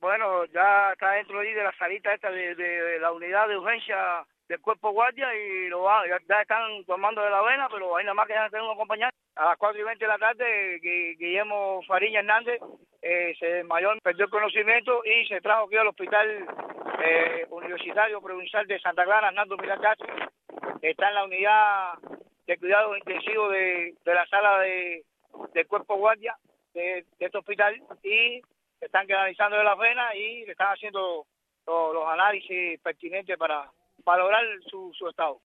Bueno, ya está dentro ahí de la salita esta de la unidad de urgencia del cuerpo guardia y ya están tomando de la vena, pero ahí nada más que ya tengo un acompañante. A las 4:20 de la tarde, Guillermo Fariña Hernández se desmayó, perdió el conocimiento y se trajo aquí al hospital universitario provincial de Santa Clara, Hernando Milán Castro. Está en la unidad de cuidados intensivos de la sala del cuerpo guardia de este hospital y están analizando de la vena y le están haciendo los análisis pertinentes para valorar su estado.